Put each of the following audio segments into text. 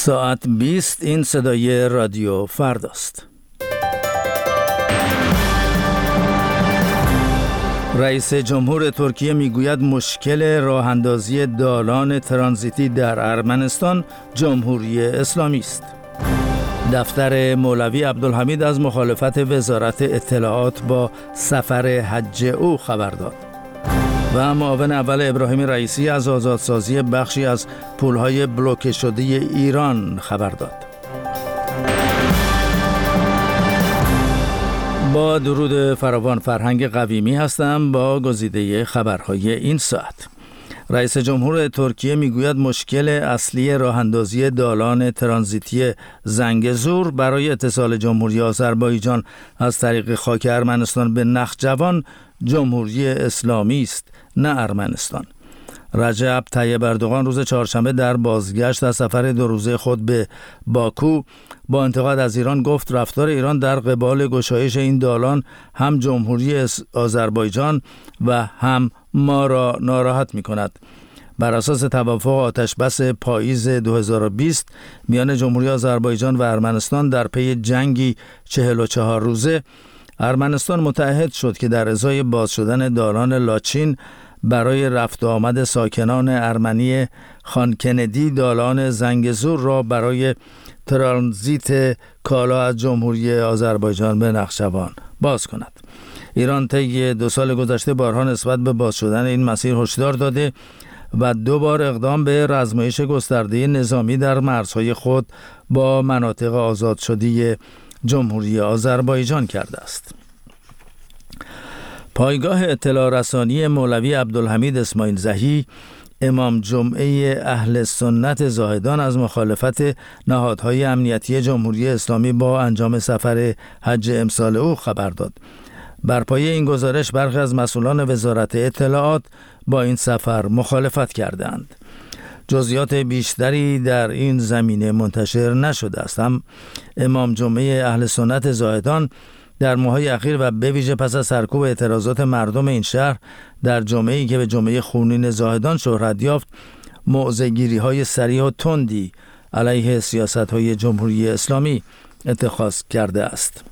ساعت 20 این صدای رادیو فرداست. رئیس جمهور ترکیه میگوید مشکل راه اندازی دالان ترانزیتی در ارمنستان جمهوری اسلامی است. دفتر مولوی عبدالحمید از مخالفت وزارت اطلاعات با سفر حج او خبر داد. و معاون اول ابراهیم رئیسی از آزادسازی بخشی از پولهای بلوکه شده ایران خبر داد. با درود فراوان، فرهنگ قویمی هستم با گزیده خبرهای این ساعت. رئیس جمهور ترکیه میگوید مشکل اصلی راه اندازی دالان ترانزیتی زنگزور برای اتصال جمهوری آذربایجان از طریق خاک ارمنستان به نخجوان جمهوری اسلامی است، نه ارمنستان. رجب طیب اردوغان روز چهارشنبه در بازگشت از سفر 2 روزه خود به باکو با انتقاد از ایران گفت رفتار ایران در قبال گشایش این دالان هم جمهوری آذربایجان و هم ما را ناراحت می کند. بر اساس توافق آتشبس پاییز 2020 میان جمهوری آذربایجان و ارمنستان در پی جنگی 44 روزه، ارمنستان متعهد شد که در ازای باز شدن دالان لاچین برای رفت و آمد ساکنان ارمنی خان کندی دالان زنگزور را برای ترانزیت کالا از جمهوری آذربایجان به نخجوان باز کند. ایران طی 2 سال گذشته بارها نسبت به باز شدن این مسیر هشدار داده و 2 بار اقدام به رزمایش گسترده نظامی در مرزهای خود با مناطق آزاد شده جمهوری آذربایجان کرده است. پایگاه اطلاع رسانی مولوی عبدالحمید اسماعیل زهی، امام جمعه اهل سنت زاهدان، از مخالفت نهادهای امنیتی جمهوری اسلامی با انجام سفر حج امسال او خبر داد. بر پایه این گزارش برخی از مسئولان وزارت اطلاعات با این سفر مخالفت کردند. جزئیات بیشتری در این زمینه منتشر نشده است. هم امام جمعه اهل سنت زاهدان در ماه‌های اخیر و به ویژه پس از سرکوب اعتراضات مردم این شهر در جمعه‌ای که به جمعه خونین زاهدان شهرت یافت، موضع‌گیری‌های سریع و تندی علیه سیاست‌های جمهوری اسلامی اتخاذ کرده است.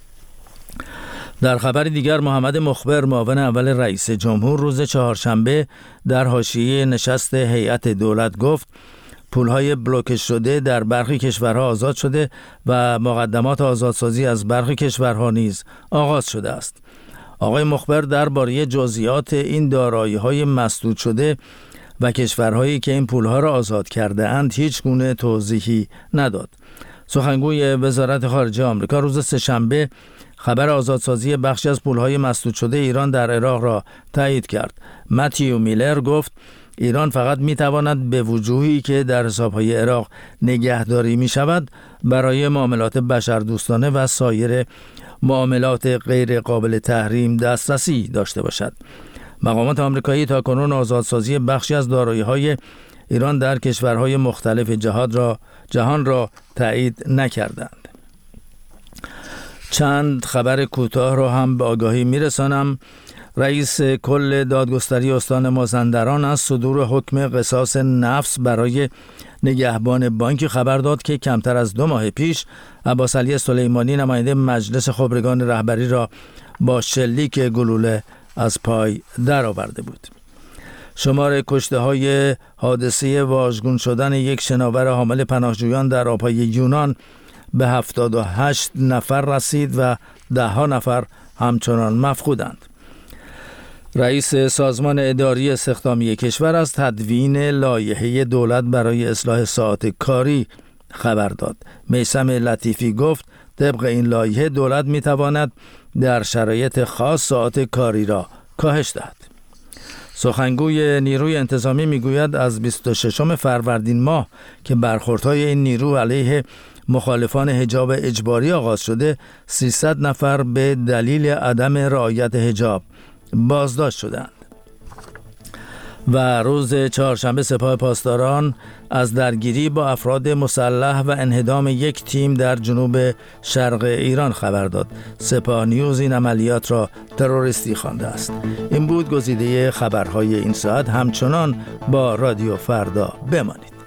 در خبر دیگر، محمد مخبر معاون اول رئیس جمهور روز چهارشنبه در حاشیه نشست هیئت دولت گفت پولهای بلوکه شده در برخی کشورها آزاد شده و مقدمات آزادسازی از برخی کشورها نیز آغاز شده است. آقای مخبر درباره جزئیات این دارایی‌های مسدود شده و کشورهایی که این پولها را آزاد کرده اند هیچ گونه توضیحی نداد. سخنگوی وزارت خارجه آمریکا روز سه‌شنبه خبر آزادسازی بخشی از پولهای مسدود شده ایران در عراق را تایید کرد. متیو میلر گفت ایران فقط میتواند به وجوهی که در حسابهای عراق نگهداری می شود برای معاملات بشردوستانه و سایر معاملات غیر قابل تحریم دسترسی داشته باشد. مقامات آمریکایی تاکنون آزادسازی بخشی از دارایی‌های ایران در کشورهای مختلف جهان را تایید نکردند. چند خبر کوتاه را هم به آگاهی میرسانم. رئیس کل دادگستری استان مازندران از صدور حکم قصاص نفس برای نگهبان بانک خبر داد که کمتر از 2 ماه پیش عباسعلی سلیمانی نماینده مجلس خبرگان رهبری را با شلیک گلوله از پای درآورده بود. شمار کشته‌های حادثه واژگون شدن یک شناور حامل پناهجویان در آب‌های یونان به 78 نفر رسید و 10 نفر همچنان مفقودند. رئیس سازمان اداری استخدامی کشور از تدوین لایحه دولت برای اصلاح ساعات کاری خبر داد. میثم لطیفی گفت طبق این لایحه دولت میتواند در شرایط خاص ساعات کاری را کاهش دهد. سخنگوی نیروی انتظامی میگوید از 26 فروردین ماه که برخوردهای این نیرو علیه مخالفان حجاب اجباری آغاز شده، 300 نفر به دلیل عدم رعایت حجاب بازداشت شدند. و روز چهارشنبه سپاه پاسداران از درگیری با افراد مسلح و انهدام یک تیم در جنوب شرق ایران خبر داد. سپاه نیوز این عملیات را تروریستی خوانده است. این بود گزیده خبرهای این ساعت. همچنان با رادیو فردا بمانید.